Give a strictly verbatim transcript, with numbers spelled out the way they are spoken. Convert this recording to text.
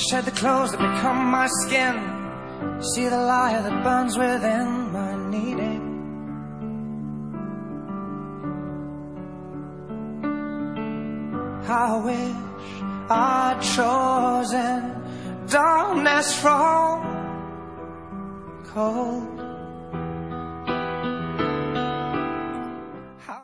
shed the clothes that become my skin, see the light that burns within my needing. I wish I'd chosen darkness from cold.